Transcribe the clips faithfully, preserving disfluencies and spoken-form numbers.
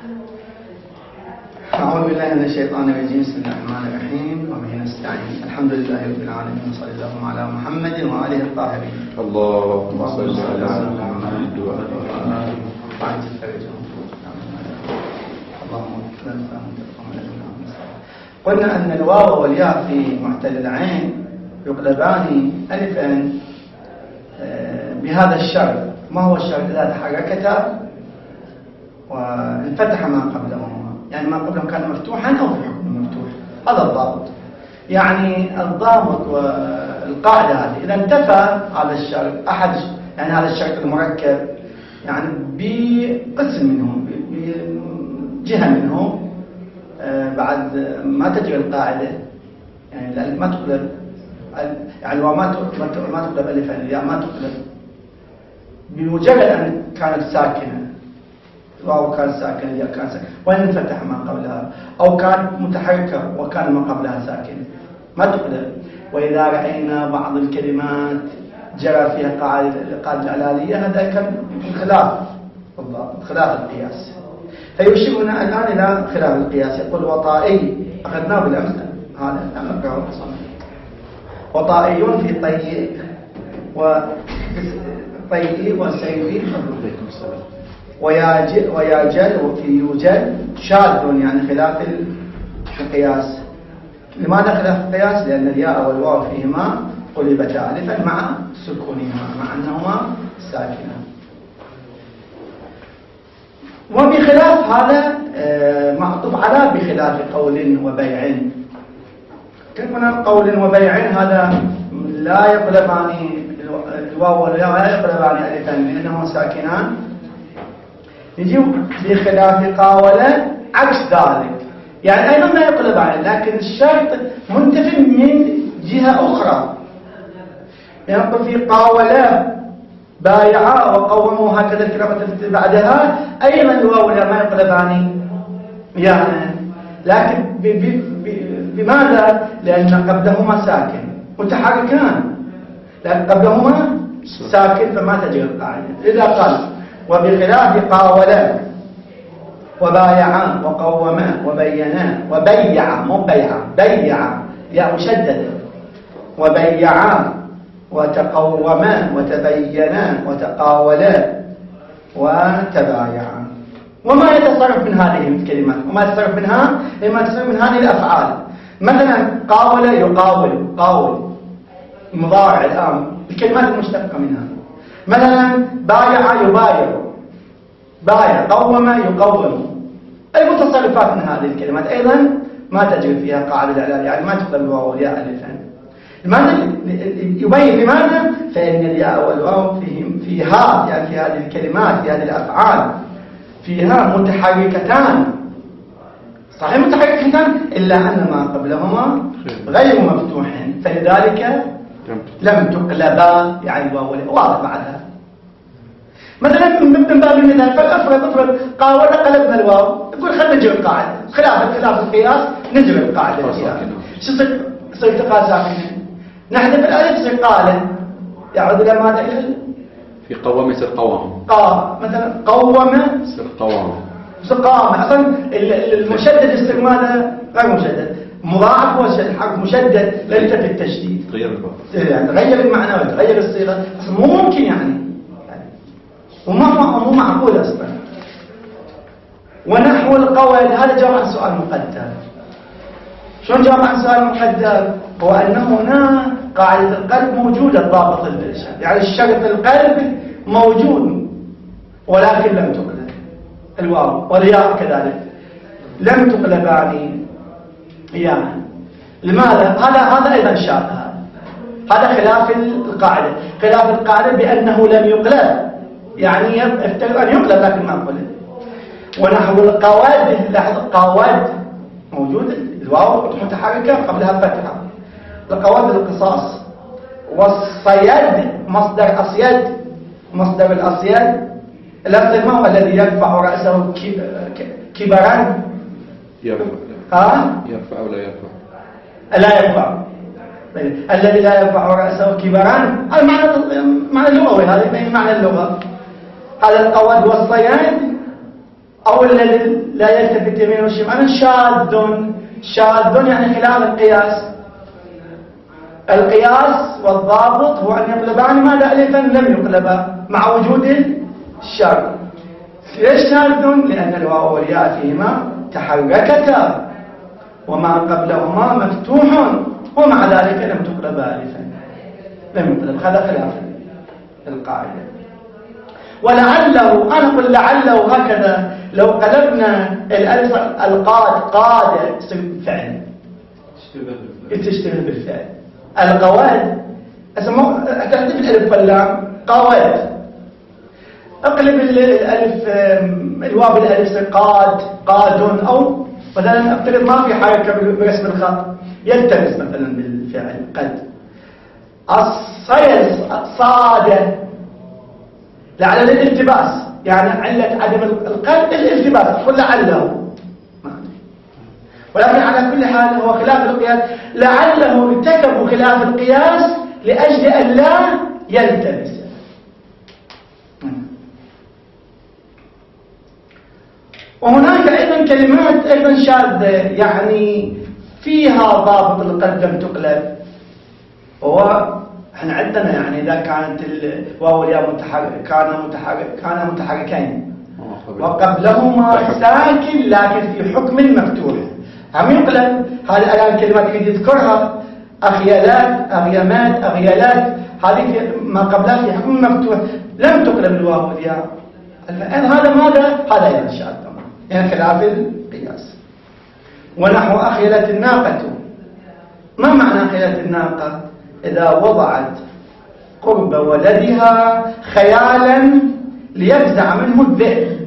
أعوذ بالله من الشيطان الرجيم. بسم الله الرحمن الرحيم وبه نستعين. الحمد لله رب العالمين وصلى الله على محمد وآله الطاهرين. اللهم صل على محمد وآله الطاهرين. قلنا أن الواو والياء في محتل العين يقلبان ألفا بهذا الشرط. ما هو الشرط؟ إذا تحركتا وانفتح ما قبلهما، يعني ما قبلهم كان مفتوحا أو في حكم مفتوح. هذا الضابط. يعني الضابط والقاعدة هذه إذا انتفى هذا الشرط أحد، يعني هذا الشرط المركب يعني بقسم منه بجهة منه بعد ما تجري القاعدة، يعني الألف ما تقلب، يعني الواو ما تقلب ما تقلب ألفا، الياء ما تقلب بمجرد أن كانت ساكنة. الواو كان ساكن، الياء كان ساكن، وإن انفتح ما قبلها، أو كانت متحركة وكان ما قبلها ساكن ما تقلب. وإذا رأينا بعض الكلمات جرى فيها قاعدة القاعدة العلالية، هذا كان خلاف بالضبط، خلاف القياس. فيشيرنا الآن إلى خلاف القياس. يقول وطائي، أخذناه بالأمس هذا نقرأه. وطائي في طيء وطيء وسيف وياجل وياجل وفي يوجل شاذ، يعني خلاف القياس. لماذا خلاف القياس؟ لأن الياء والواو فيهما قلبتا ألفا مع سكونهما، مع أنهما ساكنان. وبخلاف هذا معطوف على بخلاف قول وبيع. كيف هنا قول وبيع هذا لا يقلبان الواو والياء لا يقلبان ألفا لأنهما ساكنان. يجي بخلاف قاولة عكس ذلك، يعني أيضا لا يقلبان، لكن الشرط منتفي من جهة أخرى. ينقل في قاولة بايعا وقوموا، هكذا الكلمة بعدها أيضا الواو والياء ما يقلبان يعني، لكن ب ب ب بماذا؟ لأن قبلهما ساكن متحركان، لأن قبلهما ساكن فما تجري القاعدة. إذا قال وبخلاف قاولا وبايعا وقوما وبينا وبيعا، مو بيعا، بيعا يا مشددة، وبيعا وتقوما وتبينا وتقاولا وتبايعا. وما يتصرف من هذه الكلمات، وما يتصرف منها لما يتصرف من هذه الأفعال. مثلا قاول يقاول، قاول مضارع الآن الكلمات المشتقة منها. مثلا بايع يبايع، بايع، قوم يقوم. المتصرفات من هذه الكلمات أيضا ما تجري فيها قاعدة الإعلال، يعني ما تقبل الواو والياء ألفا. لماذا؟ يبين لماذا؟ فإن الياء والواو فيها، يعني في هذه الكلمات، في هذه الأفعال فيها متحركتان، صحيح متحركتان، إلا أن ما قبلهما غير مفتوحين، فلذلك لم تقلبا، يعني الواو والياء واضح بعدها. مثلا من باب المثال، فافرض افرض قاول قلبنا الواو، يقول خلينا نجري القاعده، خلاف خلاف القياس نجري القاعده فيها. شو يصير؟ يصير التقاء ساكنين، نحذف الالف يصير قال، يعود الى ماذا؟ الى في قوام يصير قوام، قا مثلا قوم يصير قوام، يصير قام. اصلا المشدد يصير ماذا؟ غير مشدد، مضاعف والحرف مشدد ليس في التشديد، تغير الباب، يعني تغير المعنى وتغير الصيغه، بس ممكن يعني وما هو معقول أصلا. ونحو القول، هذا جواب عن سؤال مقدر. شلون جواب عن سؤال مقدر؟ هو أن هنا قاعدة القلب موجودة، الضابط الإرشاد، يعني الشرط القلب موجود ولكن لم تقلب الواو والياء كذلك لم تقلبان يعني. لماذا؟ هذا هذا أيضا شاذ، هذا خلاف القاعدة، خلاف القاعدة بأنه لم يقلب، يعني يفترض أن يقلب لكن ما قلب. ونحو القواد، لاحظ قواد موجود، الواو متحركة قبلها فتحة، القواد القصاص. والصيد مصدر أصيد، مصدر الأصيد، الأصيد ما هو الذي يرفع رأسه كبرا؟ يرفع. ها؟ يرفع ولا يرفع؟ لا يرفع. الذي لا يرفع رأسه كبرا، هذا معنى معنى اللغوي، هذا معنى اللغة. هذا القواد والصياد أو الذي لا يلتفت يمين وشمال شاذ. شاذ يعني خلاف القياس. القياس والضابط هو أن يقلبان ماذا ألفا لم يقلبا مع وجود الشاذ. ليش شاذ؟ لأن الواو والياء فيهما تحركتا وما قبلهما مفتوح ومع ذلك لم تقلبا ألفا، لم يقلب. هذا خلاف القاعدة. ولعله، أنا أقول لعله هكذا، لو قلبنا الألف القاد قاد تصير فعل، تشتغل بالفعل. القواد اسمه تحذف الألف واللام قواد. اقلب الألف الواو بالألف قاد قاد، أو مثلا افترض ما في حركة برسم الخط يلتبس مثلا بالفعل قد. الصيد صاد لعل الالتباس، يعني علة عدم القلب الالتباس، قل لعله. ولكن على كل حال هو خلاف القياس، لعله ارتكبوا خلاف القياس لأجل أن لا يلتبس. وهناك أيضا كلمات أيضا شاذة يعني فيها ضابط القلب لم تقلب. هو احنا عندنا يعني إذا كانت الواو والياء متحرك كان متحرك كان متحركين وقبلهما ساكن لكن في حكم مفتوح، هم يقلب. هذه الآن كلمات يريد يذكرها، أخيالات أغيامات أغيالات، هذه ما قبلها في حكم مفتوح لم تقلب الواو والياء. هذا ماذا؟ هذا أيضا شاذ يعني خلاف القياس. ونحو أخيلة الناقة. ما معنى أخيلة الناقة؟ إذا وضعت قرب ولدها خيالا ليفزع منه الذئب.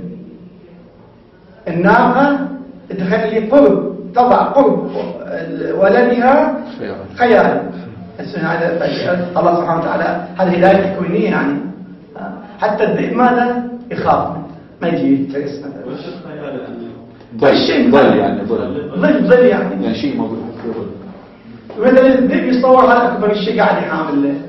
الناقة تخلي قرب، تضع قرب ولدها خيالا. الله سبحانه وتعالى هذه هداية تكوينية يعني. حتى الذئب ماذا؟ يخاف ما يجي يترس مثلا. ظل ظل يعني ظل ظل ظل يعني يعني شيء موجود في ظل. مثلا الذئب يصور هذا أكبر الشيء قاعد يحامل له.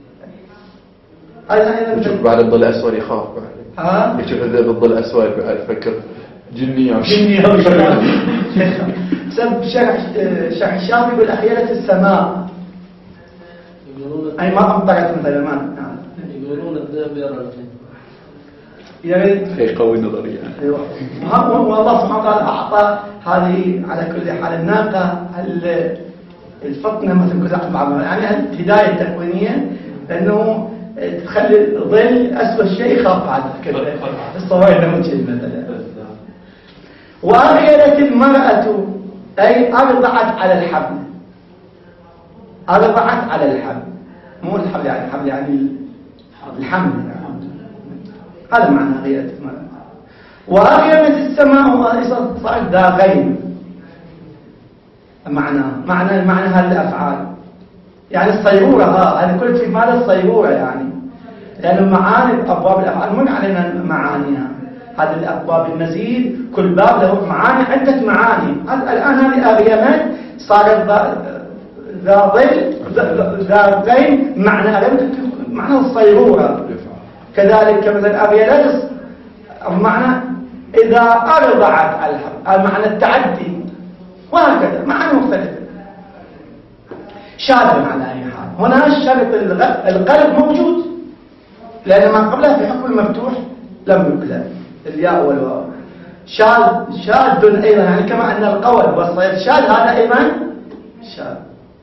هذا يشوف بعد الظل أسود يخاف بعد. ها؟ يشوف الذئب الظل أسود بعد فكر جنية وش. جنية وش. سب شرح شرح الشافعي يقول أخيلة السماء. أي ما أمطرت مثلا ما. يقولون الذئب يرى الجن. يعني هي قوي نظرية. ايوه. والله سبحانه وتعالى أعطى هذه على كل حال الناقة الفطنة مثل قزح بعضها، يعني هداية تكوينية أنه تخلي الظل أسوأ شيء يخاف بعد كذا الصوايا الموجود مثلا. وأغيرت المرأة أي أرضعت على الحبل. أرضعت على الحبل، مو الحبل يعني الحبل يعني الحمل يعني. هذا معنى غيرت المرأة. وأغيرت السماء صارت ذا غيم. معنى معنى معنى هذه الأفعال يعني الصيرورة. ها هذا كل شيء ماذا الصيرورة يعني، لأن معاني أبواب الأفعال من علينا معانيها. هذه الأبواب المزيد كل باب له معاني، عدة معاني. الآن هذه أغيامات صارت ذا ظل ذا غيم معنى معنى الصيرورة. كذلك مثلا أغيالات معنى إذا أرضعت على الحب، معنى التعدي، وهكذا معاني مختلفة. شاذ على أي حال. هنا الشرط القلب موجود لأن ما قبلها في حكم المفتوح لم يقلب الياء والواو. شاذ شاذ أيضا يعني كما أن القول والصيد شاذ، هذا أيضا شاذ.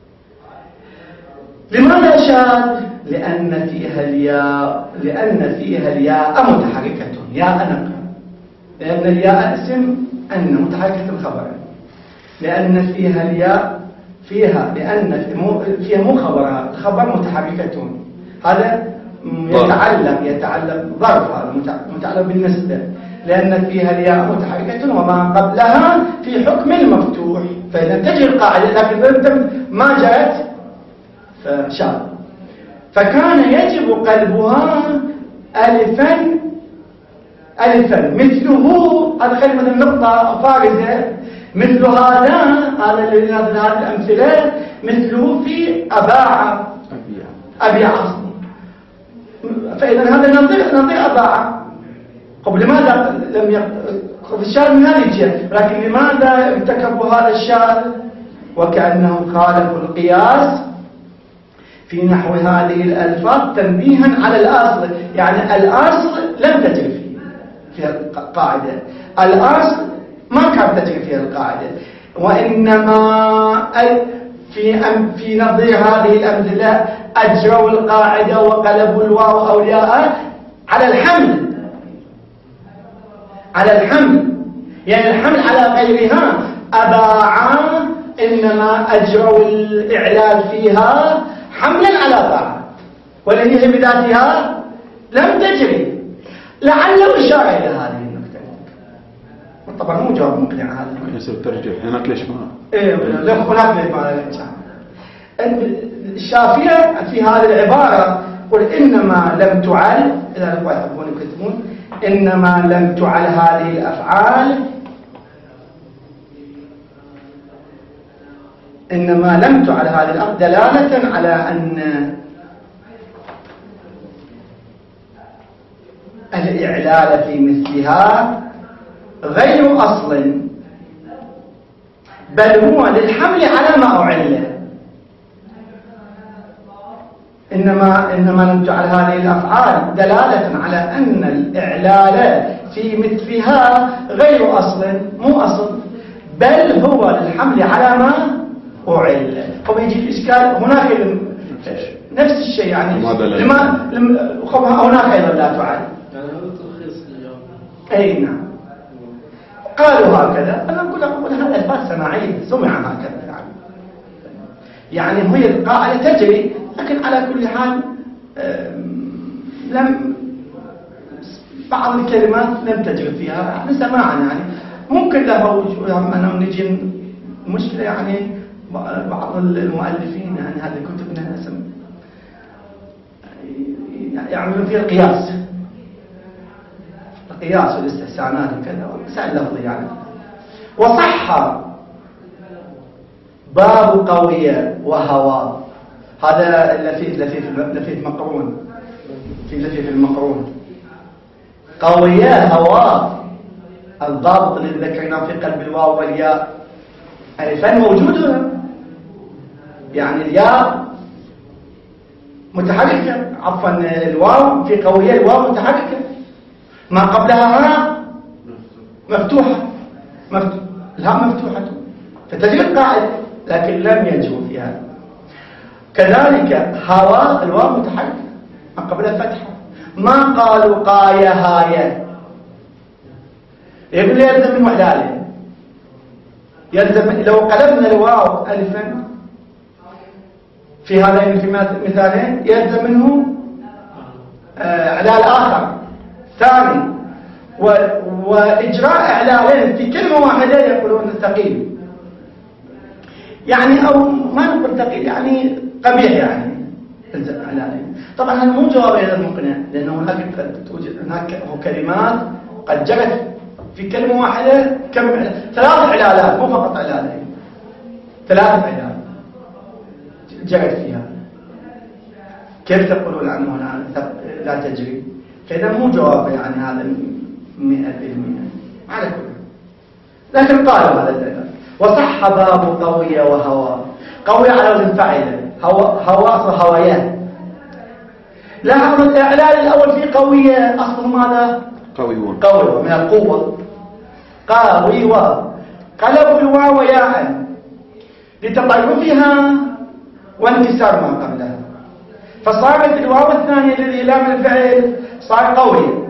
لماذا شاذ؟ لأن فيها الياء لأن فيها الياء متحركة، ياء نقل. لأن الياء اسم أن متحركة الخبر، لأن فيها الياء فيها لأن فيها مو خبرها، الخبر متحركة. هذا يتعلق يتعلق ظرف، هذا متعلق بالنسبة. لأن فيها الياء متحركة وما قبلها في حكم المفتوح، فإذا تجري القاعدة لكن ما جاءت فشاذ. فكان يجب قلبها ألفا ألفا مثله. هذا كلمة النقطة فارزة. مثل هذا هذا الذي هذه الأمثلة مثله في أباع أبيع أصلا. فإذا هذا نظير نظير أباع. طب لماذا لم الشاذ من هذه الجهة. لكن لماذا ارتكبوا هذا الشاذ؟ وكأنهم خالفوا القياس في نحو هذه الألفاظ تنبيها على الأصل. يعني الأصل لم تجري فيها القاعدة، الأصل ما كانت تجري فيها القاعدة، وإنما في في نظير هذه الأمثلة أجروا القاعدة وقلبوا الواو أولياء على الحمل، على الحمل، يعني الحمل على غيرها أباعا، إنما أجروا الإعلال فيها حملا على طاعة، والتي هي بذاتها لم تجري. لعله إشارة إلى هذه النقطة. طبعا مو جواب مقنع هذا. يصير ترجع هناك ليش ما؟ إيه هناك ليش ما؟ الشافعية في هذه العبارة قل إنما لم تعل، إذا الأخوة يحبون يكتبون، إنما لم تعل هذه الأفعال، إنما لم تعل هذه الأفعال دلالة على أن الإعلال في مثلها غير أصل، بل هو للحمل على ما أعل. إنما إنما لم تعل هذه الأفعال دلالة على أن الإعلال في مثلها غير أصل، مو أصل، بل هو للحمل على ما أعل. فبيجي الإشكال هناك نفس الشيء، يعني لما هناك أيضا لا تعل. أي نعم. قالوا هكذا، أنا أقول أقول هذا ألفاظ سماعية سمع هكذا، يعني يعني هي القاعدة تجري، لكن على كل حال لم بعض الكلمات لم تجري فيها يعني سماعا. يعني ممكن له أنا نجي مشكلة، يعني بعض المؤلفين يعني هذه كتبنا يعملون فيها القياس، القياس والاستحسانات وكذا مسائل لفظية يعني. وصح باب قوية وهوى، هذا اللفيف لفيف لفيف مقرون، في لفيف المقرون. قوية هوى الضابط اللي ذكرناه في قلب الواو والياء ألفان موجود هنا، يعني الياء متحركة، عفوا الواو في قوية الواو متحركة، ما قبلها هاء مفتوحة، مفتوح. الهاء مفتوحة فتجري القاعدة، لكن لم يجروا فيها. كذلك هواء الواو متحركة ما قبلها فتحة، ما قالوا قاية هاية، يقول لي يلزم من وحداله، يلزم لو قلبنا الواو ألفا في هذين المثالين يلزم منه إعلال آخر ثاني، وإجراء إعلالين في كلمة واحدة يقولون ثقيل، يعني أو ما نقول ثقيل يعني قبيح، يعني يلزم إعلالين. طبعا هذا مو جواب غير مقنع، لأنه هناك توجد هناك كلمات قد جرت في كلمة واحدة كم ثلاث إعلالات، مو فقط إعلالين، ثلاث إعلالات جرت فيها، كيف تقولون عنه هنا لا تجري؟ فإذا مو جواب يعني هذا مئة بالمئة على كل. لكن قالوا هذا الإعلان. وصح باب قوية وهوى، قوية على وزن فاعل، هوى أصل هوايات. لاحظوا الإعلان الأول في قوية أصله ماذا؟ قويون، قوي من القوة، قوي و قلبوا الواو ياء لتطرفها وانكسار ما قبلها، فصارت الواو الثانية الذي لام الفعل صار قوي.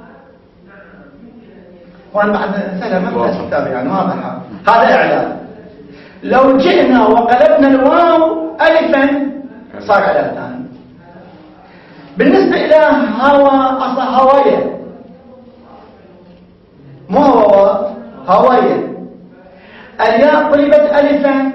وأنا بعد سهلة ما في الكتاب يعني واضحة، هذا إعلان. لو جئنا وقلبنا الواو ألفا صار إعلان ثاني. بالنسبة إلى هوى أصل هواية، مو هو هواية، الياء قلبت ألفا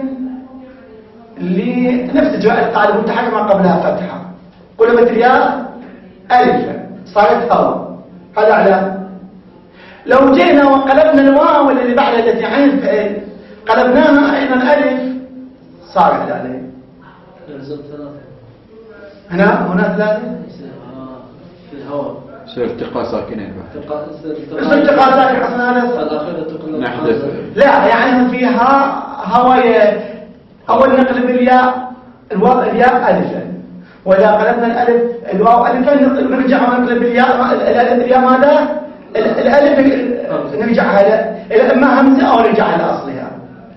لنفس إجراء القاعدة المتحركة ما قبلها فتحة، قلبت الياء ألفا صارت هوى، هذا إعلان. لو جئنا وقلبنا الواو الذي بعد التي عين فعل قلبناها أيضا ألف صار إعلان. يلزم ثلاثة هنا هنا ثلاثة في الهواء يصير التقاء ساكنين بعد. يصير التقاء ساكن أصلا هذا نحذف. لا يعني فيها هواية. أول نقلب الياء الواو الياء ألفا، وإذا قلبنا الألف الواو ألفا نرجع ونقلب الياء الألف الياء ماذا؟ الألف نرجعها إلى إما همزة أو نرجع إلى أصلها.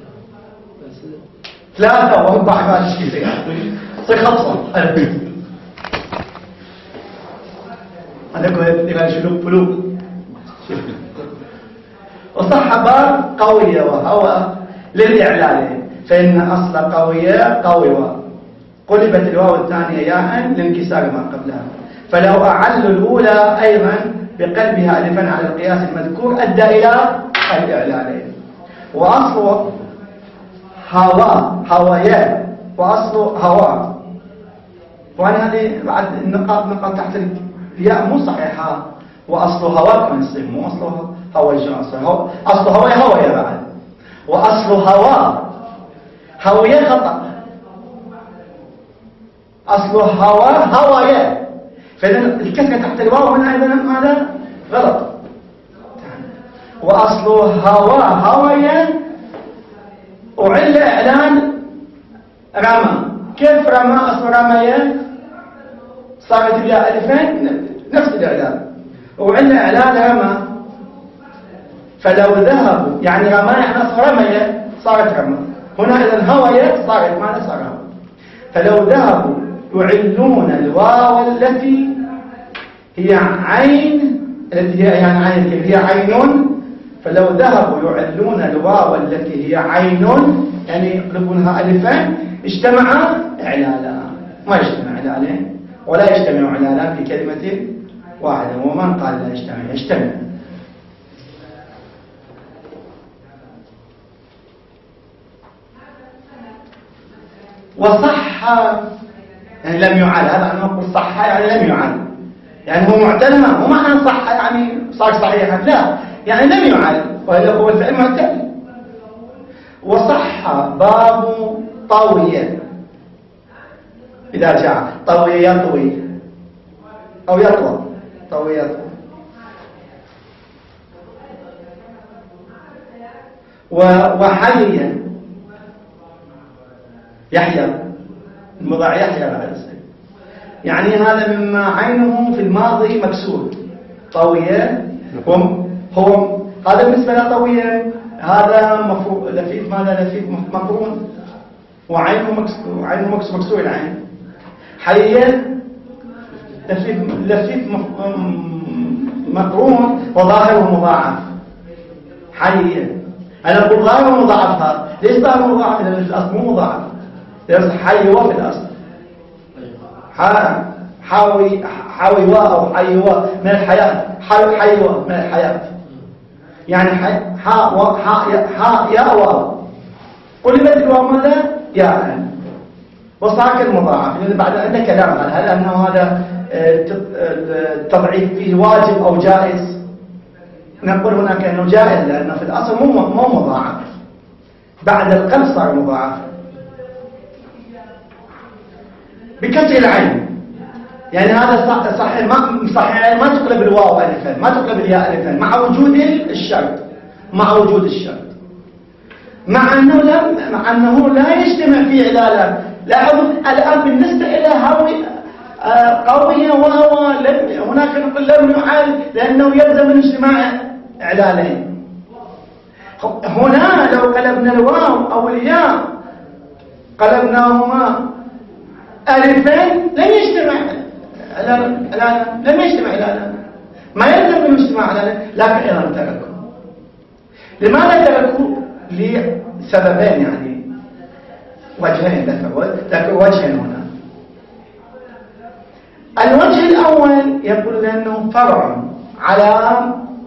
ثلاثة وأربعة ما تشكي صي خطوة. هذا يقول شلوك فلوك. وصح باب قوية وهو للإعلان، فإن أصل قوية قوي قلبت الواو الثانية ياء لانكسار ما قبلها، فلو أعل الأولى أيضا بقلبها ألفا على القياس المذكور أدى إلى الإعلان. وأصل هوا هوايا وأصل هوا، وأنا هذه بعد النقاط نقاط تحت الياء مو صحيحة. وأصل هوا كان يصير مو أصل هوايا، أصل هوايا هوايا بعد. وأصل هوا هوايا خطأ، أصل هوا هوايا، فإذا الكسرة تحت الواو هنا أيضا ماذا؟ غلط. وأصل هوا هوايا وعل إعلان رمى. كيف رمى؟ أصل رمية صارت الياء ألفين نفس الإعلان، وعل إعلان رمى. فلو ذهبوا يعني رمى يعني أصل رمية صارت رمى، هنا إذا هوايا صارت ماذا؟ صار هوا. فلو ذهبوا يعلون الواو التي هي عين، التي هي يعني عين هي عين، فلو ذهبوا يعلون الواو التي هي عين يعني يقلبونها ألفا اجتمع إعلالا. ما يجتمع إعلالين ولا يجتمع إعلالان في كلمة واحدة، ومن قال لا يجتمع؟ يجتمع. وصح يعني لم يعل، هذا أنا أقول صح يعني لم يعل، يعني هو معتل، هو معنى صح يعني صار صحيحا، لا يعني لم يعل، وهذا هو الفعل معتل. وصح باب طوية، إذا جاء طوي يطوي أو يطوى، طوي يطوي. وحيا يحيى، المضارع يحيى بعد السين، يعني هذا مما عينه في الماضي مكسور. طوية هو هذا بالنسبة لطوية، هذا مفروض لفيف، ماذا لفيف مقرون وعينه مكسور، عينه مكسور مكسور العين. حيا لفيف لفيف مقرون وظاهره مضاعف. حيا أنا أقول ظاهره مضاعف، ليش ظاهره مضاعف؟ لأن الأصل مو مضاعف، لأن حيوة في الأصل حاوي حاوي أو حيوة من الحياة، حاوي حيوة من الحياة، يعني حاء وحاء حاء يا واو قلبت الواو ماذا؟ ياء وصاكن مضاعف. لأن بعد عندنا كلام على هل أنه هذا التضعيف فيه واجب أو جائز؟ نقول هناك أنه جائز، لأنه في الأصل مو مو مضاعف، بعد القلب صار مضاعف بكسر العين. يعني هذا صحيح ما صحيح يعني ما تقلب الواو ألفا، ما تقلب الياء ألفا مع وجود الشرط، مع وجود الشرط، مع أنه لا مع أنه لا يجتمع في علالة. لاحظوا الآن بالنسبة إلى هوي قوية وهو هناك نقول لم يعل، لأنه يلزم من اجتماع علالين. هنا لو قلبنا الواو أو الياء قلبناهما ألفين لم يجتمع علالة، لم يجتمع علالة، ما يلزم من اجتماع علالة، لكن أيضا تركوا. لماذا تركوا؟ لسببين، يعني وجهين ذكروا، ذكروا وجهين هنا. الوجه الأول يقول لأنه فرع على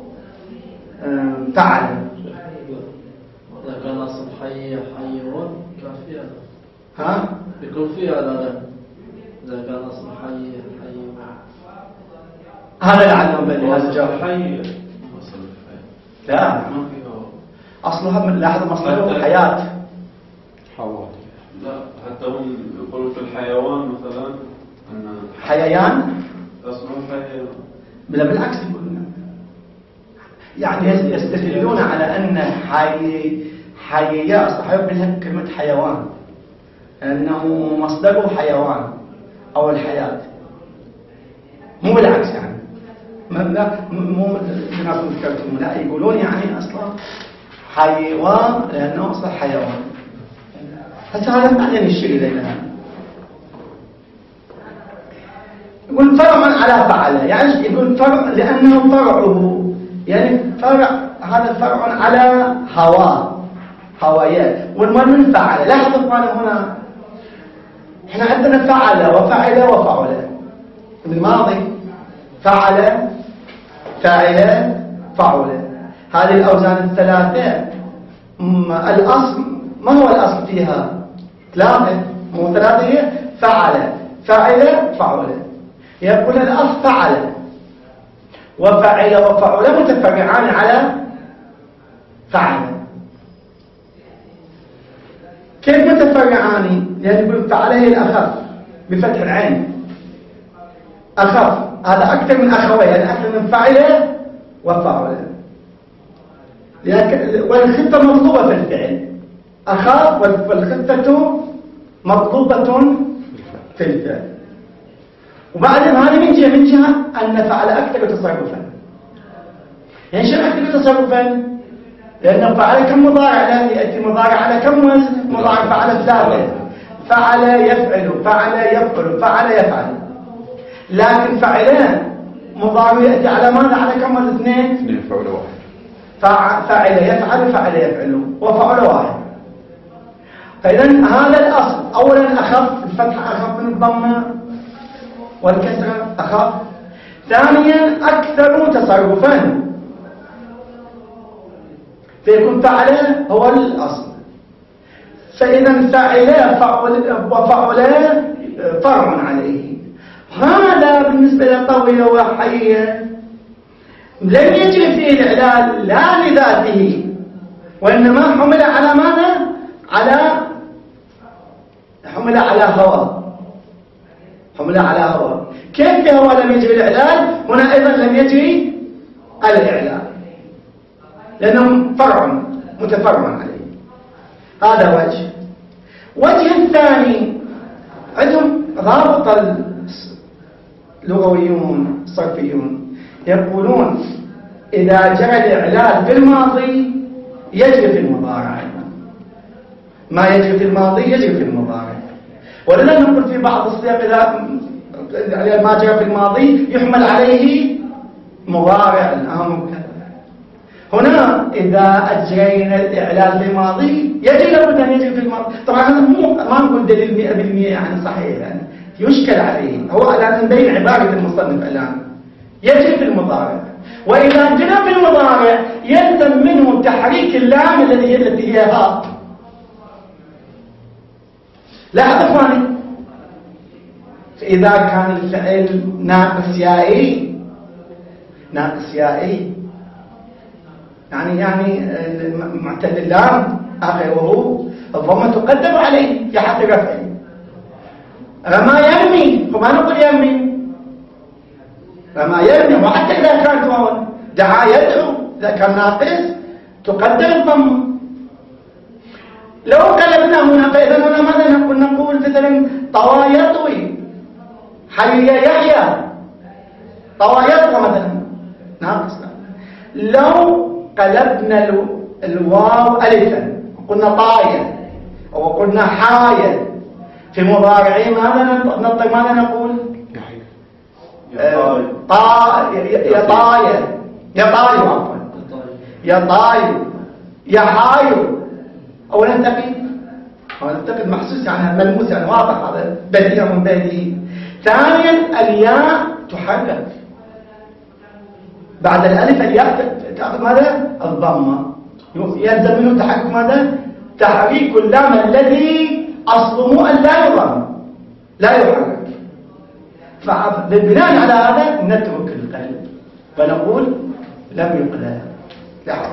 فعل. إذا كان أصل حي حيوان كان فيه ها؟ يكون فيه على إذا كان أصل حي حيوان، هذا لعلهم بهذا الجواب. حي لا أصلها من لاحظ مصدره حياة حوات. لا حتى هم يقولوا في الحيوان مثلا أن حيوان أصله حيوان. بل بالعكس يقولون يعني يستدلون على أن حي حيية أصبح بها كلمة حيوان، أنه مصدره حيوان أو الحياة، مو بالعكس يعني لا مو مثل ما ذكرتم، لا يقولون يعني أصلا حيوان لأنه أصلا حيوان. هسه هذا بعدين يشير إلينا. يقول فرع على فعل، يعني يقول فرع لأنه فرعه، يعني فرع هذا فرع على هواء هوايات، والمؤمن فعل. لاحظوا معنا هنا احنا عندنا فعل وفعل وفعل بالماضي، فعل فعل فعل، هذه الأوزان الثلاثة الأصل ما هو الأصل فيها؟ ثلاثة مو ثلاثة، هي فعل فعل فعل. يقول الأصل فعل وفعل وفعل متفرعان على فعل. كيف متفرعان؟ يعني يقول فعل هي الأخف بفتح العين، أخف، هذا أكثر من أخوي، يعني أكثر من فعل وفعل، والخفة مطلوبة في الفعل، أخاف والخفة مطلوبة في الفعل. وبعدين هذه من جهة من جهة أن فعل أكثر تصرفا. يعني شو أكثر تصرفا؟ لأنه فعل كم مضارع، لا يأتي مضارع على كم وزن؟ مضارع فعل ثلاثة، فعل يفعل فعل يفعل فعل يفعل. لكن فعلان مضارع يأتي على ماذا؟ على كم وزن؟ اثنين اثنين فعل واحد. فعل يفعل فعل يفعل وفعل واحد. فإذا هذا الأصل أولا أخف، الفتحة أخف من الضمة والكسرة أخف. ثانيا أكثر تصرفا، فيكون فعل هو الأصل. فإذا فعل وفعل فرع عليه. هذا بالنسبة للطويلة وحية لم يجري فيه الإعلال لا لذاته، وإنما حمل على ماذا؟ على حمل على هوى، حمل على هوى. كيف في هوى لم يجري الإعلال؟ هنا أيضا لم يجري الإعلال لأنه فرع متفرع عليه. هذا وجه. وجه الثاني عندهم رابط اللغويون الصرفيون، يقولون إذا جرى الإعلال في الماضي يجري في المضارع، ما يجري في الماضي يجري في المضارع. ولذا نقول في بعض السياق إذا ما جرى في الماضي يحمل عليه مضارع الأمر. هنا إذا أجرينا الإعلال في الماضي يجري لابد أن يجري في الماضي. طبعا هذا مو ما نقول دليل مئة بالمئة يعني صحيح، يعني يشكل عليه. هو الآن نبين عبارة المصنف الآن يجري في المضارع، وإذا جرى في المضارع يلزم منه تحريك اللام الذي هي التي هي هاء. لاحظ اخواني، فإذا كان الفعل ناقص يائي، ناقص يائي يعني يعني معتل اللام آخره الضمة تقدم عليه في حد رفعه. رمى يرمي، وما نقول يرمي، رمى يرمي. وحتى إذا كان واو، دعا يدعو، إذا كان ناقص تقدم الضمة. لو قلبنا هنا فإذا هنا ماذا نقول؟ نقول مثلا طوى يطوي، حي يحيى، طوى يطوى مثلا ناقص. لو قلبنا الواو ألفا وقلنا طاية وقلنا حاية في مضارعي ماذا نطق؟ ماذا نقول؟ يا طاية يا طاية عفوا يا طاية يا حايو. أولا ننتقد أو ننتقد محسوس يعني ملموس يعني واضح، هذا بديع من بديع. ثانيا الياء تحرك بعد الألف، الياء تأخذ ماذا؟ الضمة. يلزم منه تحرك ماذا؟ تحريك اللام الذي أصله أن لا يضم لا يحرك. فبناء على هذا نترك القلب ونقول لم يقلب. لاحظ.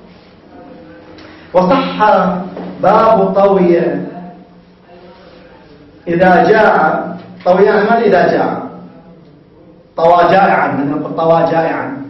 وصح باب طوية إذا جاء طوية عمل إذا جاء طوى جائعا، مثل نقول طوى جائعا.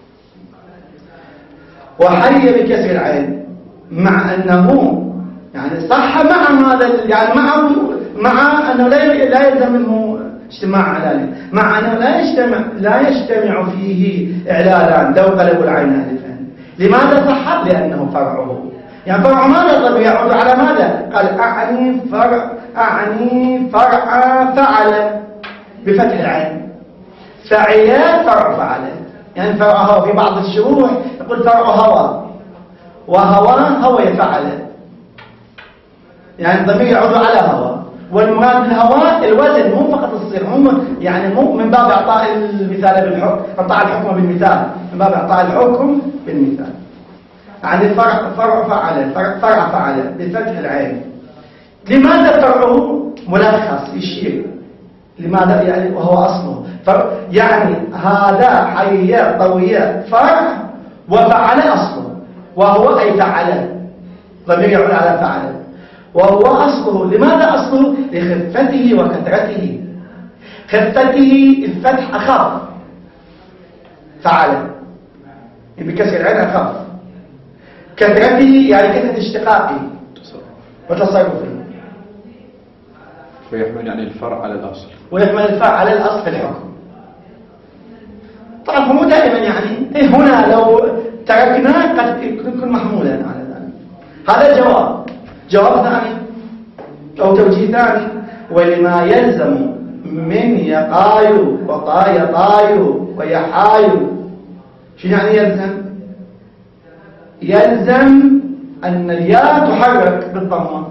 وحي بكسر العين، مع أنه يعني صح مع هذا، يعني مع مع أنه لا لا يلزم منه اجتماع علالي، مع أنه لا يجتمع لا يجتمع فيه إعلالان لو قلبوا العين ألفا. لماذا صح؟ لأنه فرعه، يعني فرع ماذا؟ طب يعود على ماذا؟ قال أعني فرع أعني فرع فعل بفتح العين، فعيا فرع فعل، يعني فرع هو في بعض الشروح يقول فرع هوى، وهوى هو يفعل، يعني الضمير يعود على هوى، والمراد بالهوى الوزن، مو فقط الصيغه، مو يعني مو من باب اعطاء المثال بالحكم، اعطاء الحكم بالمثال، من باب اعطاء الحكم بالمثال. يعني فرع فرع فعل، فرع, فرع فعل بفتح العين. لماذا فرعه ملخص يشير؟ لماذا؟ يعني وهو اصله فرع، يعني هذا حي طوية فرع، وفعل اصله، وهو اي فعل، ضمير يعود على فعل، وهو أصله. لماذا أصله؟ لخفته وكثرته. خفته الفتح أخف، فعل بكسر العين أخف، كثرته يعني كثرة اشتقاقه وتصرفه، ويحمل يعني الفرع على الأصل، ويحمل الفرع على الأصل في الحكم. طبعا مو دائما، يعني هنا لو تركناه قد يكون محمولا على ذلك. هذا جواب جواب ثاني أو توجيه ثاني. ولما يلزم من يقايو وطاي طايو ويحايو، شو يعني يلزم؟ يلزم أن الياء تحرك بالضمة،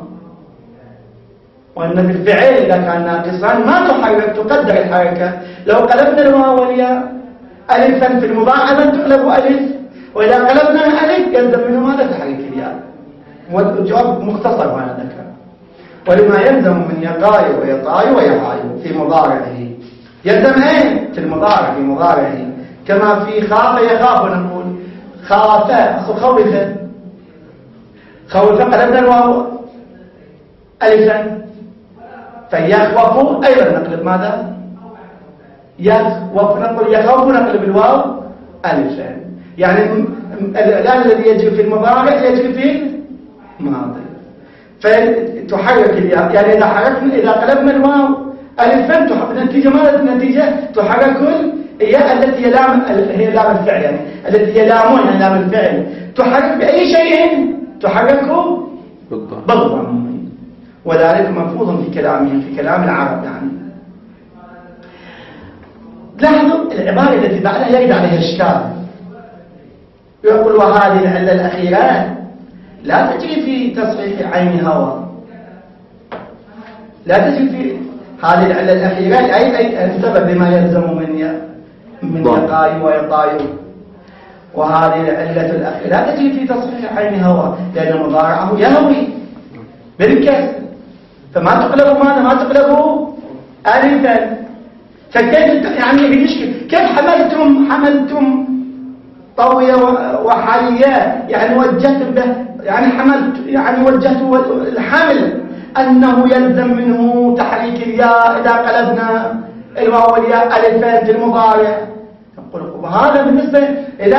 وأن بالفعل إذا كان ناقصا ما تحرك، تقدر الحركة. لو قلبنا الواو والياء ألفا في المضاعفة تقلب ألف، وإذا قلبنا ألف يلزم منه ماذا؟ تحرك الياء. والجواب مختصر وانا ذكر. ولما يلزم من يقاي ويطاي ويحاي في مضارعه، يلزم ايه؟ في المضارع، في مضارعه، كما في خاف يخاف، نقول خاف اصل خوف، خوف قلبنا الواو الفا، فيخوف ايضا نقلب ماذا؟ يخوف، نقول يخوف نقلب الواو الفا. يعني الآن الذي يجري في المضارع يجري في ماضي، فتحرك الياء. يعني إذا حركنا إذا قلبنا الواو ألفا، النتيجة ماذا؟ النتيجة تحرك الياء التي هي لام، هي لام الفعل، يعني التي هي لام، يعني لام الفعل، تحرك بأي شيء تحركه بالضم، وذلك ملفوظ في كلامهم، في كلام العرب. يعني لاحظوا العبارة التي بعدها يجد عليها إشكال، يقول وهذه العلة الأخيرة لا تجري في تصحيح عين هوى، لا تجري في هذه العلة الأخيرة، أي أي السبب لما يلزم من من يقاي ويطاي. وهذه العلة الأخيرة لا تجري في تصحيح عين هوى، لأن مضارعه يهوي بالكسر، فما تقلبه ماذا؟ ما تقلبه ألفا. فكيف يعني يشكل كيف حملتم حملتم طوية وحالية، يعني وجهت به، يعني حملت، يعني وجهت الحمل أنه يلزم منه تحريك الياء إذا قلبنا الواو والياء ألفين في المضارع. وهذا بالنسبة إلى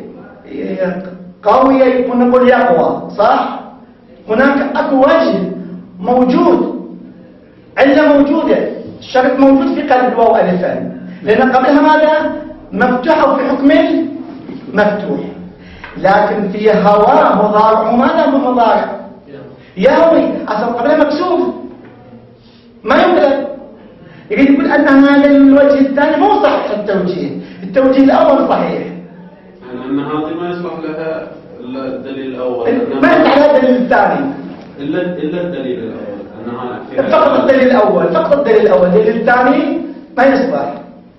قوية نقول يقوى، صح؟ هناك أكو وجه موجود، علة موجودة، الشرط موجود في قلب الواو ألفين، لأن قبلها ماذا؟ مفتوحة في حكم مفتوح. لكن في هواه مضارع، ماذا مضارع؟ يهوي، أصلا قبلها مكسوف ما يمكن. يريد يقول أن هذا الوجه الثاني مو صحيح التوجيه، التوجيه الأول صحيح، لأن هذه ما يصلح لها الدليل الأول، ما يصلح لها الدليل الثاني، إلا إلا الدليل الأول، أنها فقط الدليل الأول، فقط الدليل الأول، الدليل الثاني ما يصلح.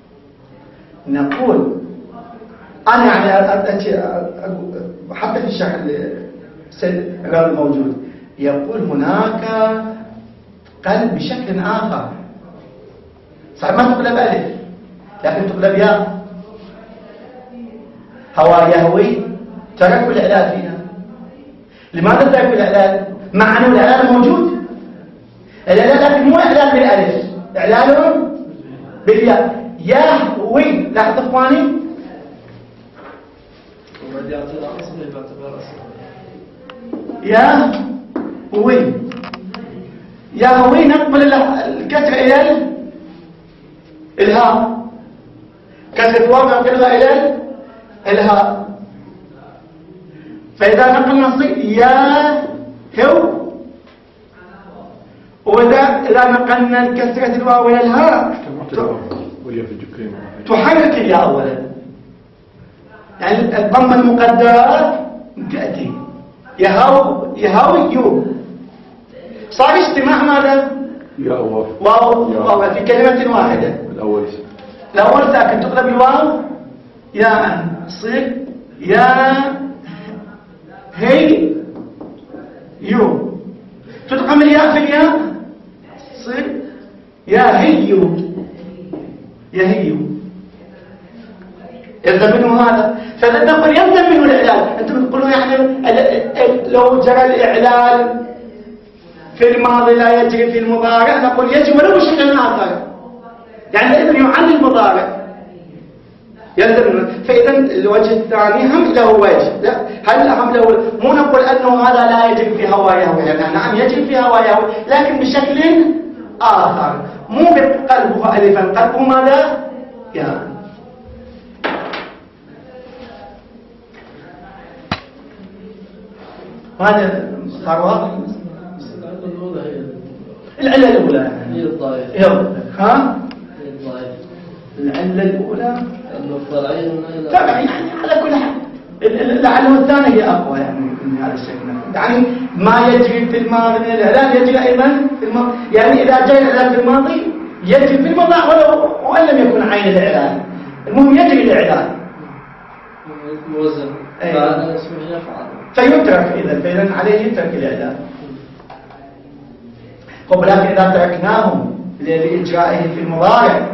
نقول أنا يعني حتى في الشرح غير الموجود يقول هناك قلب بشكل آخر، صحيح ما تقلب ألف لكن تقلب ياء، هوا يهوي، تركوا الإعلال فيها. لماذا تركوا الإعلال؟ مع أنه الإعلال موجود، الإعلال لكن مو إعلال بالألف، إعلال بالياء. يهوي وي، لاحظ إخواني وبدي أعطينا أصلي باعتبار أصلي يا وي يا وي نقبل الكسر إلى الهاء، كسر واو نقلها إلى الهاء. فإذا نقلنا نصير يا هو، وإذا إذا نقلنا الكسرة الواو إلى الهاء تحرك الياء أولا، يعني الضمة المقدرة تأتي يهو يهو يو، صار اجتماع ماذا؟ يا واو واو واو في كلمة واحدة. الأول الأول ساكن تقلب الواو يا تصير يا هي يو، تدغم الياء في الياء تصير يا هيو يا هيو، يلزم منه هذا. فإذا نقول يلزم منه الإعلال، أنتم تقولون يعني لو جرى الإعلال في الماضي لا يجري في المضارع، نقول يجري ولو بشكل آخر، يعني الابن يعلل المضارع يلزم منه. فإذا الوجه الثاني هم له وجه، لا هل هم له، مو نقول أنه هذا لا يجري في هوايه، يعني نعم يجري في هوايه لكن بشكل آخر، مو بقلبه ألفا، قلبه ماذا؟ يعني هذا صار واضح. العلة الأولى هي الضعيف يلا ها هي الضعيف العلة الأولى لأنه الضعيف طبعا يعني على كل حال لعله الثاني هي أقوى يعني من هذا الشكل، يعني ما يجري في الماضي من الإعلان يجري أيضا في الماضي، يعني إذا جاء الإعلان في الماضي يجري في المضارع ولو وإن لم يكن عين الإعلان، المهم يجري الإعلان موزن فهذا اسمه يفعل فيترك إذا فإذا عليه يترك الإعلان. طب لكن إذا تركناه لإجرائه في المضارع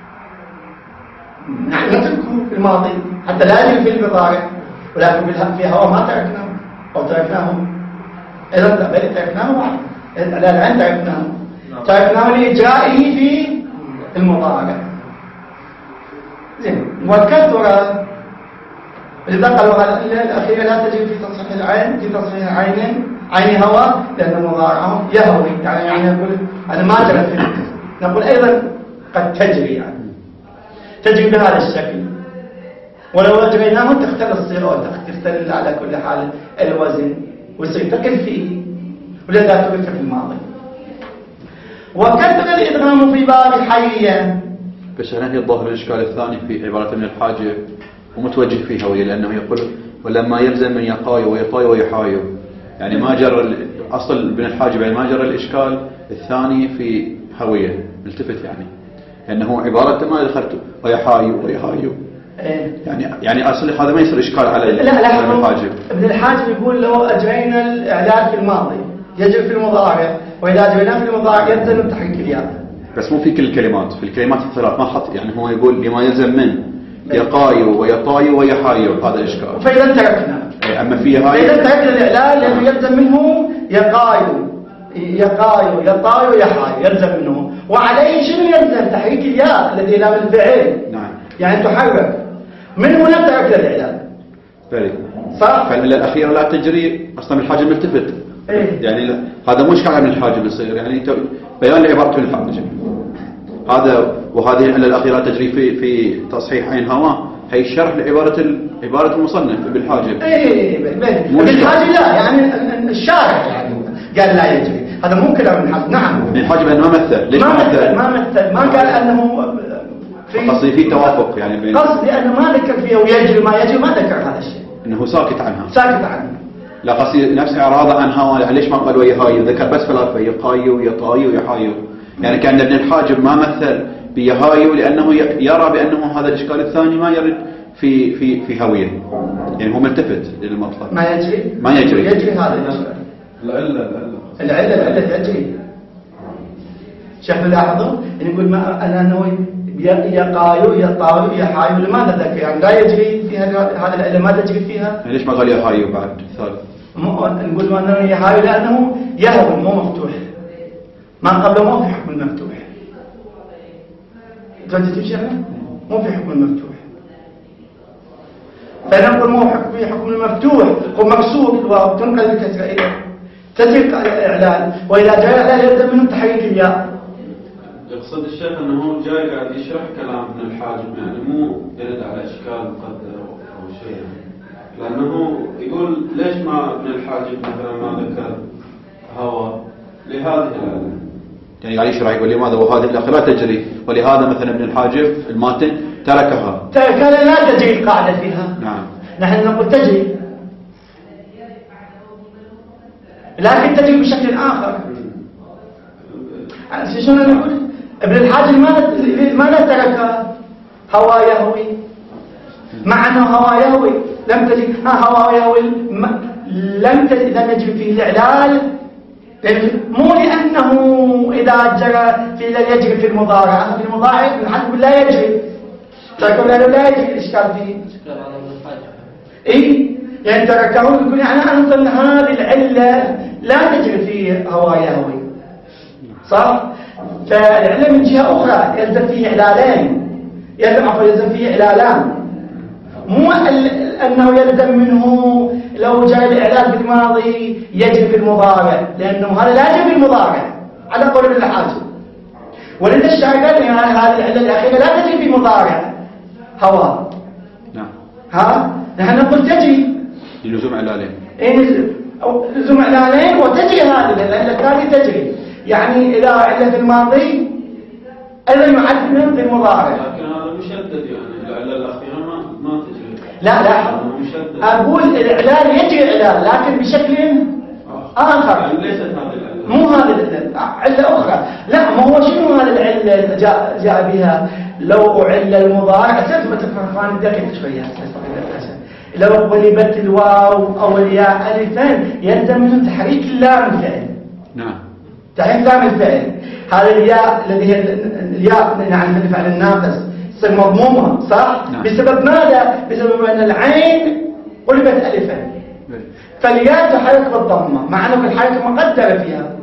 نحن نتركه في الماضي حتى لا يجري في المضارع، ولكن في هوا ما تركناه أو تركناه إذا بل تركناه واحد لا الآن تركناه تركناه لإجرائه في المضارع. زين والكثرة إذا قالوا الأخيرة لا تجري في تصحيح العين في تصحيح العين عين هوا لأن مضارعه يهوي، يعني يعني نقول أنا ما جرت في نقول أيضا قد تجري، يعني تجري بهذا الشكل، ولو أجريناه تختل الصيغة تختل على كل حال الوزن ويصير تقل فيه، ولذا تقل في الماضي. وكثر الإدغام في باب حيا. بس هنا هي الظاهر الإشكال الثاني في عبارة من الحاجة ومتوجه فيه هوية، لأنه يقول ولما يلزم من يقايو ويطايو ويحايو، يعني ما جرى أصل ابن الحاجب يعني ما جرى الإشكال الثاني في هوية التفت، يعني لأنه عبارة ما دخلت ويحايو ويحايو يعني يعني أصل هذا ما يصير إشكال على ابن الحاجب. ابن الحاجب يقول لو أجرينا الإعلان في الماضي يجري في المضارع، وإذا أجريناه في المضارع يلزم تحريك الياء، بس مو في كل الكلمات، في الكلمات الثلاث ما حط، يعني هو يقول بما يلزم من يقايو ويطايو ويحايو هذا الإشكال. فإذا تركنا أما في هاي فإذا تركنا الإعلان لأنه يلزم منه يقايو يقايو يطايو يحايو يلزم منه، وعليه شنو يلزم؟ تحريك الياء الذي لام الفعل، نعم يعني تحرك من هنا تركنا الإعلان فعلي صح. فالإلى الأخيرة لا تجري أصلا من الحاجب ملتفت، إيه؟ يعني لا. هذا مو إشكال من الحاجب يصير، يعني بيان لعبارة الحاجب هذا، وهذه الإلى الأخيرة تجري في في تصحيح عين هواء، هي الشرح لعبارة عبارة المصنف بالحاجب. ايه بالحاجب لا يعني الشارع يعني قال لا يجري، هذا مو كلام من حاجب. نعم الحاجب أنه ما مثل، ليش ما مثل ما مثل ما قال أنه في قصدي في توافق، يعني بين قصدي أنه ما ذكر فيه ويجري ما يجري، ما ذكر هذا الشيء، أنه ساكت عنها ساكت عنه. لا قصدي نفس إعراضه عنها، ليش ما قال ويهايو، ذكر بس ثلاثة يقايو يطايو يحايو، يعني كان ابن الحاجب ما مثل بيهايو لأنه يرى بأنه هذا الإشكال الثاني ما يرد في في في هوية، يعني هو ملتفت للمطلق ما يجري ما يجري يجري هذا الإشكال. العلة العلة العلة تجري. شكل لاحظوا يقول ما أنا أنه يقايو يطايو يحايو، لماذا ذكر؟ يعني لا يجري في هذا العلة ما تجري فيها، يعني ليش ما قال يحايو بعد الثالث؟ نقول ما أنه يحايو لأنه يهوي مو مفتوح، ما قبله مو في حكم المفتوح. تودي شغله مو في حكم المفتوح. فنقول مو حكم في حكم المفتوح هو مكسور الواو تنقل الكسره الى تجري الاعلان، واذا جاء الاعلان يلزم منه تحريك الياء. يقصد الشيخ انه هو جاي قاعد يشرح كلام ابن الحاجب، يعني مو يرد على اشكال مقدر او شيء، لانه يقول ليش ما ابن الحاجب مثلا ما ذكر هوى لهذه العلة. يعني قاعد يشرح يقول لماذا وهذه الاخيره لا تجري، ولهذا مثلا ابن الحاجب الماتن تركها. تركها لا تجري القاعده فيها. نعم. نحن نقول تجري، لكن تجري بشكل اخر. شلون نقول؟ ابن الحاجب ماذا تركها؟ هوى يهوي، مع انه هوى يهوي لم تجري ها هوى يهوي لم تجري لم يجري فيه الاعلال، مو لانه اذا جرى في لا يجري في المضارع، في المضارع ابن الحاجب لا يجري، تركه لانه لا يجري الاشكال فيه. اي يعني تركه يقول يعني انا ان هذه العله لا تجري فيه هوى يهوي، صح؟ فالعله من جهه اخرى يلزم فيه اعلالين، يلزم عفوا يلزم فيه اعلالان، مو انه يلزم منه لو جاء الاعلال في الماضي يجري في المضارع، لانه هذا لا يجري في المضارع على قول ابن الحاجب. ولذا الشاعر قال يعني هذه العله الاخيره لا تجري في المضارع هوى. نعم. ها نحن نقول تجري لزوم اعلالين. اي لزوم اعلالين وتجري هذه العله الثانيه تجري، يعني اذا عله في الماضي ايضا يعد منه في المضارع. لكن هذا مشدد، يعني العله الاخيره ما ما تجري. لا لا اقول الاعلان يجري اعلان لكن بشكل اخر. يعني ليست هذه العله، مو هذه العله، عله اخرى. لا ما هو شنو هذه العله جاء جاء بها؟ لو اعل المضارع تثبت الفرقان دقيق شويه، لو قلبت الواو او الياء الفا يلزم منه تحريك اللام الفعل. نعم. تحريك لام الفعل، هذا الياء الذي هي الياء يعني من الفعل الناقص تصير مضمومه، صح؟ نعم. بسبب ماذا؟ بسبب ان العين قلبت الفا، فالياء تحرك بالضمه، مع انه في الحركه مقدره فيها.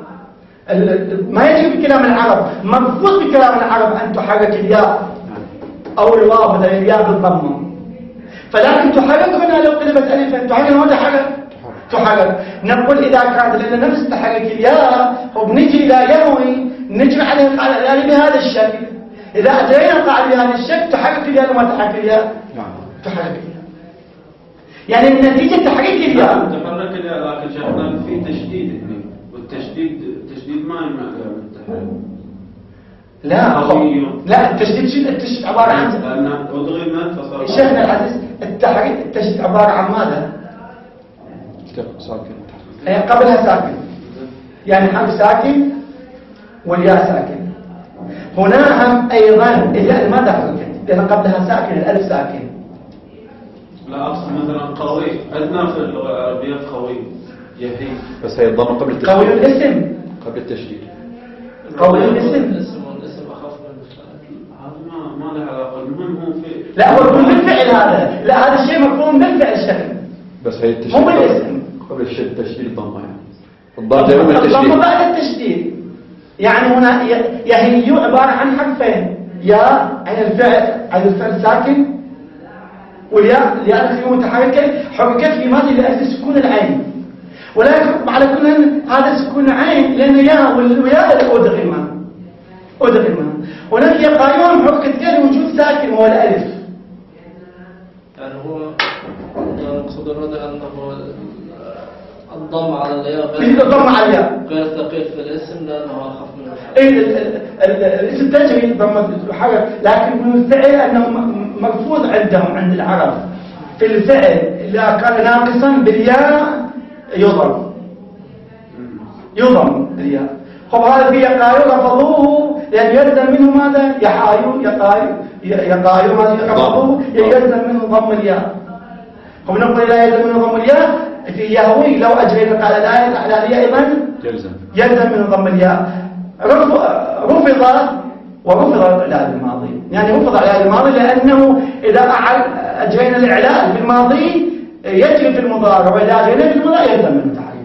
ما يجي بكلام العرب، مرفوض بكلام العرب ان تحرك الياء او الواو مثلا الياء بالضمه، فلكن تحرك هنا لو قلبت الفا تحرك هنا تحرك تحرك. نقول اذا كانت لنا نفس تحرك الياء وبنجي الى يهوي نجري عليه القاعده بهذا الشكل، اذا اجرينا القاعده بهذا الشكل تحرك الياء وما تحرك الياء؟ تحرك الياء، يعني النتيجه تحريك الياء. تحرك الياء، لكن شيخنا في تشديد هنا، والتشديد التشديد ما يمنع من التحريك. لا لا التشديد شيء التشديد عباره عن لأن أضغمت فصار. شيخنا العزيز التحريك التشديد عباره عن ماذا؟ ساكن. قبلها ساكن، يعني حرف ساكن والياء ساكن. هنا هم ايضا الياء ماذا حركت؟ لان قبلها ساكن، الالف ساكن. لا أقصد مثلا قوي، عندنا في اللغة العربية قوي يهي، بس هي الضمه قبل التشديد. قوي الاسم قبل التشديد. قوي الاسم. الاسم والاسم اخف من هذا ما ما له علاقة. المهم هو في لا هو يكون بالفعل هذا، لا هذا الشيء مفهوم بالفعل الشكل. بس هي التشديد مو بالاسم. قبل التشديد الضمه يعني. الضمه جايه من التشديد. الضمه بعد التشديد. يعني هنا يهي عباره عن حرفين، ياء عن الفعل عن الفعل ساكن، والياء الياء الاخيره متحركه حركت في ماضي لاجل سكون العين، ولكن على كل هذا سكون العين لانه ياء والياء ادغمه ادغمه هناك يبقى يوم حركه غير وجود ساكن وهو الالف. يعني هو نقصد الردع انه الضم على الياء غير الضم على الياء غير ثقيل في الاسم لانه اخف من الحرف. اي الاسم تجري ضم حاجه، لكن من الفعل انه مرفوض عندهم عند العرب في الفعل اذا كان ناقصا بالياء يضم يضم الياء. خب هذا في يقايو رفضوه لان يلزم منه ماذا؟ يحايو يقايو يقايو ماذا رفضوه يلزم منه ضم الياء. خب نقول لا يلزم منه ضم الياء في يهوي لو اجرينا على الايه الاعلانيه ايضا يلزم يلزم منه ضم الياء. رفض ورفض الاعلان الماضي، يعني رفض الاعلان الماضي لانه اذا اجرينا الاعلان في الماضي يجري في المضارع، واذا اجرينا في المضارع يلزم منه تحريك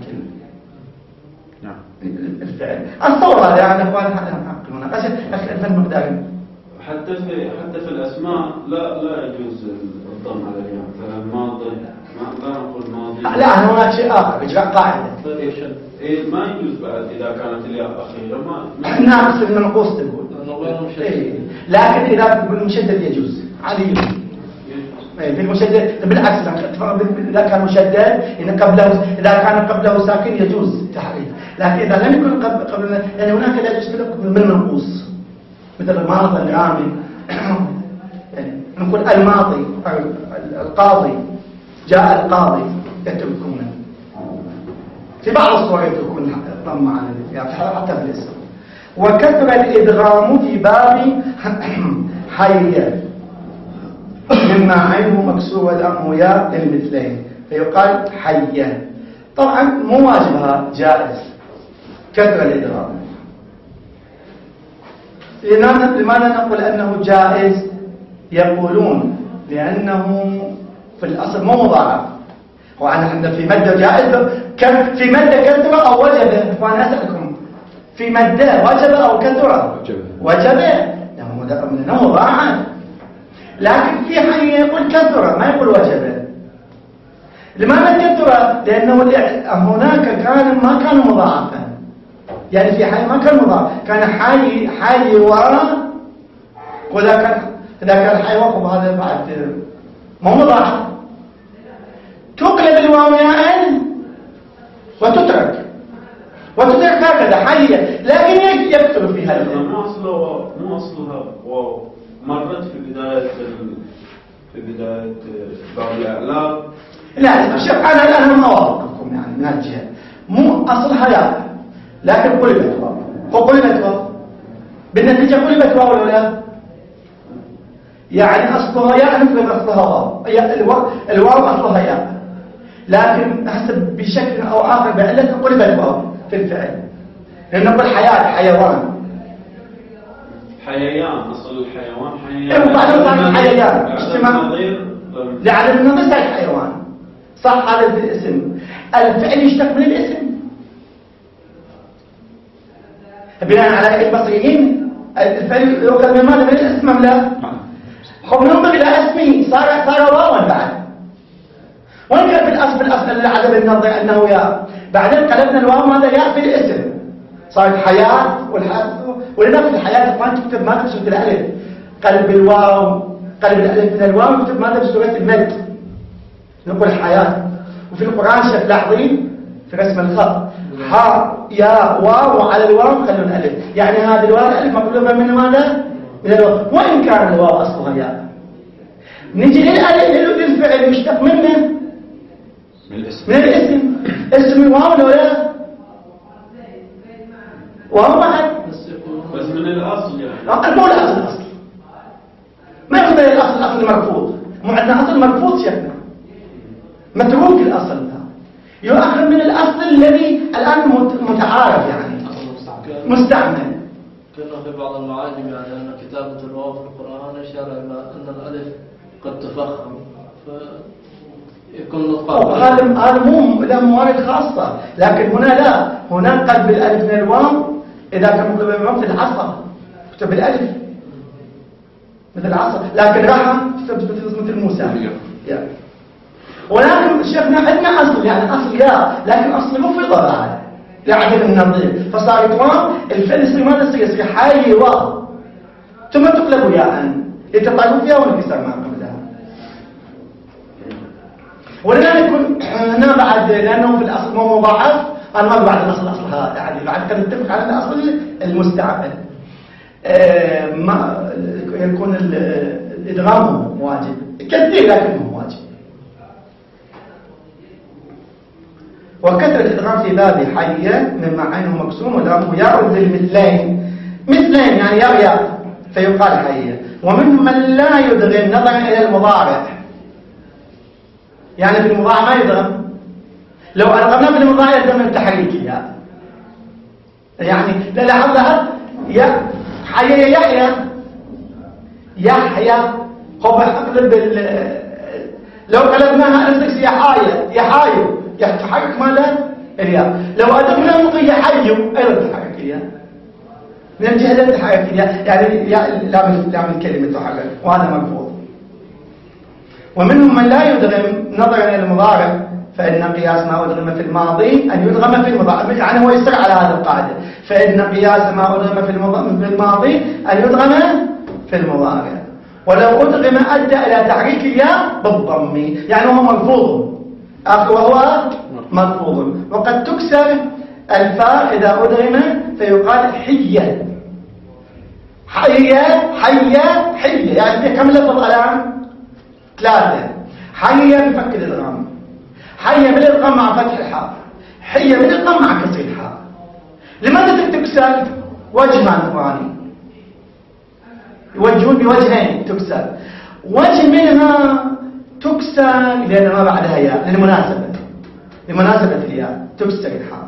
الفعل. الصور هذا يعني اخوان هذا حق المناقشه لكن الفن مقدار حتى حتى في حتى في الاسماء لا لا يجوز الضم على الياء، مثلا ماضي ما لا نقول ماضي. لا هناك شيء اخر اجراء قاعده. إيه ما يجوز بعد اذا كانت الياء اخيره ما ناقص المنقوص تقول. إيه. لكن اذا تقول المشدد يجوز عادي يجوز. في المشدد بالعكس اذا كان مشدد إن قبله اذا كان قبله ساكن يجوز تحريف، لكن اذا لم يكن قبل قبل يعني هناك لا يجوز من المنقوص مثل الماضي الرامي يعني نقول الماضي القاضي جاء القاضي يتركون في بعض الصور يتركون ضم على يعني حتى في الاسم. وكثر الادغام في باب حي مما عينه مكسور والأم ياء للمثلين فيقال حيا. طبعا مو واجبها جائز كثر الادغام. لماذا نقول أنه جائز؟ يقولون لأنه في الأصل مو مضاعف. وأنا عندنا في مادة جائز كم في مادة كثرة أو وجب؟ وأنا أسألكم في مادة وجب أو كثرة؟ وجب لأنه مضاعف. لكن في حي يقول كثرة ما يقول وجب. لماذا كثرة؟ لأنه هناك كان ما كان مضاعفا، يعني في حي ما كان مضاعف، كان حي حي وراء وإذا كان إذا كان حي وقف هذا بعد مو مضاعف. تقلب الواو ياء وتترك وتترك هكذا حية، لكن يكثر فيها هذا مو أصله مو أصلها واو مرت في بداية في بداية باب الإعلام. لا شوف أنا أنا ما أوافقكم يعني من هالجهة. مو أصلها ياء لكن قلبت واو. هو قلبت واو بالنتيجة قلبت واو ولا لا؟ يعني أصلها ياء نفرض أصلها واو. الواو أصلها ياء لكن حسب بشكل أو آخر بعلة قلبت واو في الفعل. لأن نقول حياة حيوان حيوان أصل الحيوان حيوان. إيه وبعدين صار حيوان اجتماع لعدم النظر صار حيوان صح. هذا الاسم الفعل يشتق من الاسم بناء على البصريين الفعل يؤخذ من ماذا؟ من الاسم أم لا؟ خب ننظر إلى اسمه صار صار واوا بعد. وين كان في الأصل بالأصل لعدم النظر أنه ياء، بعدين قلبنا الواو ماذا ياء في الاسم صارت حياة والحياة. ولنفس الحياة الآن تكتب ماذا بصورة الألف قلب الواو قلب الألف من الواو تكتب ماذا بصورة المد نقول حياة. وفي القرآن شف لاحظين في رسم الخط حاء يا واو وعلى الواو خلون ألف، يعني هذه الواو الألف مقلوبة من ماذا؟ من الواو وإن كان الواو أصلها ياء. نجي للألف للفعل مشتق منه من الاسم من الاسم اسم الواو ولا واو واحد بس من الأصل يعني أقل مو الأصل الأصل ما يكون الأصل الأصل المرفوض. مو عندنا أصل مرفوض شكله متروك الأصل ده يؤخذ من الأصل الذي الآن متعارف يعني مستعمل. كنا في بعض المعاجم يعني أن كتابة الواو في القرآن إشارة إلى أن الألف قد تفخم فيكون نطقا. هذا هذا مو له موارد خاصة، لكن هنا لا. هنا قلب الألف من الواو إذا كان مقلوب من الواو في العصر كتب الألف مثل العصر، لكن راحة مثل موسى يعني. ولكن شفنا عندنا أصل يعني أصل يا لكن أصل مو في ضرعه لعدم النظير فصار واو الفعل يصير ماذا يصير؟ يصير حي واو ثم تقلب ياء يتطالب فيها وانكسر ما قبلها. ولذلك يكون هنا بعد لأنه في الأصل مو مضاعف أنا ما بعد الأصل أصلها يعني بعد كان نتفق على الأصل المستعمل آه ما يكون الإدغام واجب كثير لكن مو واجب. وكثر الإدغام في باب حية مما عينه مكسوم ولامه ياء للمثلين مثلين يعني ياء ياء فيقال حية. ومن من لا يدغم نظرا إلى المضارع يعني في المضارع ما يدغم. لو أدغمنا في المضارع يدغم التحريك ياء يعني لا لعلها يا حية يحيى يحيى هو أقلب لو قلبناها أنسكس يحايا يحايو يتحرك ماذا؟ الياء. لو أدغمنا مضي يحيو أيضا تحرك الياء من الجهة التي تحرك يعني لام لام الكلمة تحرك، وهذا مرفوض. ومنهم من لا يدغم نظرا إلى المضارع، فإن قياس ما أدغم في الماضي أن يدغم في المضارع، يعني هو يسر على هذا القاعدة، فإن قياس ما أدغم في الماضي أن يدغم في المضارع، ولو أدغم أدى إلى تحريك الياء بالضم، يعني هو مرفوض وهو مرفوض. وقد تكسر الفاء إذا أدغم فيقال حية حية حية حية، يعني كم لفظ الآن؟ ثلاثة. حية بفك الإدغام، حية بالإدغام مع فتح الحاء، حية بالإدغام مع كسر الحاء. لماذا تكسر؟ وجهان ثاني، يوجهون بوجهين تكسر. وجه منها تكسر لأن ما بعدها ياء، للمناسبة لمناسبة الياء تكسر الحاء.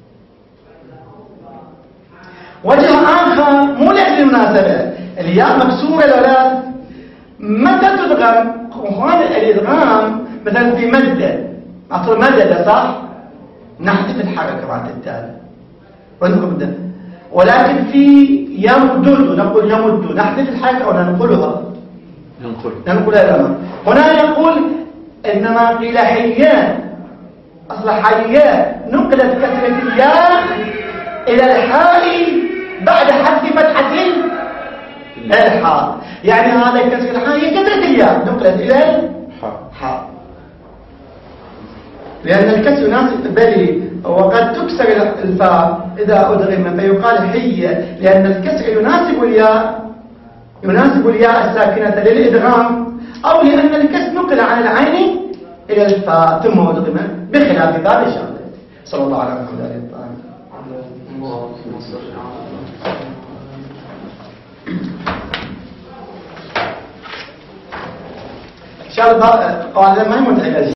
وجه آخر مو لأجل المناسبة، الياء مكسورة لولا متى تدغم؟ وهذا الإدغام مثلا في مدة، أصل مدد صح؟ نحذف الحركة بعد التالي ونقول، ولكن في يمدد نقول يمد، نحذف الحركة وننقلها ننقل ننقلها الأمر. هنا يقول إنما قيل حيان، أصل حيان نقلت كسرة الياء إلى الحاء بعد حذف فتحة الحاء، يعني هذا كسر الحاء هي كسرة الياء نقلت إلى الحاء، لأن الكسر يناسب بلي. وقد تكسر الفاء إذا أدغم فيقال حية، لأن الكسر يناسب الياء يناسب الياء الساكنة للإدغام، أو لأن الكسر نقل عن العين إلى الفاء ثم أدغم، بخلاف ذلك شغله. صلى الله عليه وسلم. إن شاء الله قال ما يموت